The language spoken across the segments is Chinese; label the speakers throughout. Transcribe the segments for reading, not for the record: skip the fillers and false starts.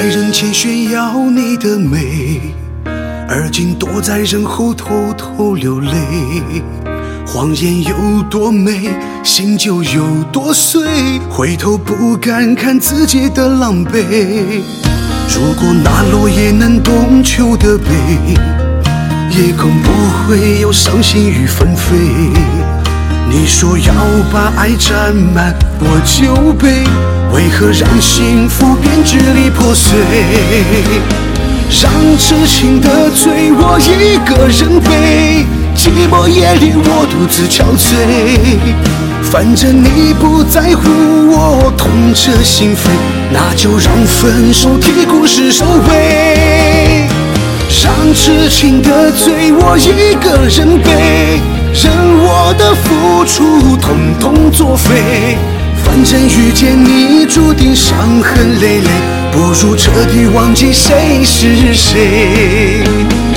Speaker 1: 人前炫耀你的美，而今躲在人后偷偷流泪。谎言有多美，心就有多碎，回头不敢看自己的狼狈。如果那落叶能懂秋的悲，夜空不会有伤心与纷飞。你说要把爱占满我酒杯，为何让幸福变支离破碎？让痴情的醉我一个人背，寂寞夜里我独自憔悴。反正你不在乎我痛彻心扉，那就让分手替故事收尾。让痴情的醉我一个人背，任我的付出统统作废。反正遇见你注定伤痕累累，不如彻底忘记谁是谁。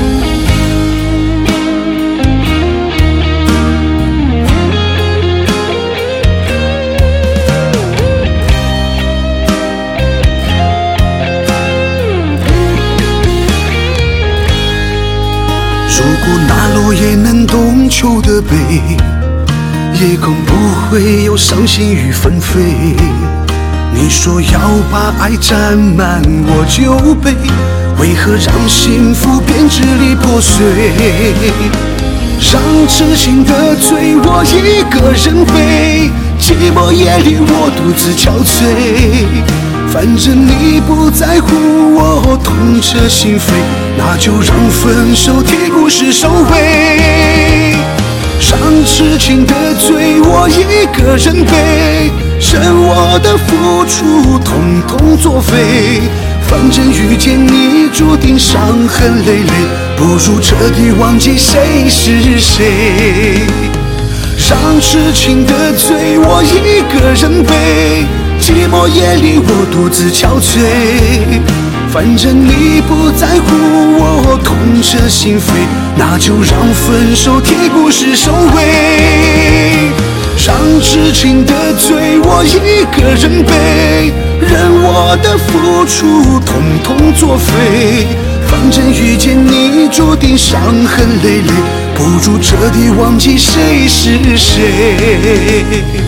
Speaker 1: 如果那落叶能懂秋的悲，夜空不会有伤心与纷飞。你说要把爱占满我酒杯，为何让幸福变支离破碎？让痴情的醉我一个人背，寂寞夜里我独自憔悴。反正你不在乎我痛彻心扉，那就让分手替故事收尾。让痴情的醉我一个人背，任我的付出统统作废。反正遇见你注定伤痕累累，不如彻底忘记谁是谁。让痴情的醉我一个人背，寂寞夜里我独自憔悴。反正你不在乎我痛彻心扉，那就让分手替故事收尾。让痴情的醉我一个人背，任我的付出统统作废。反正遇见你注定伤痕累累，不如彻底忘记谁是谁。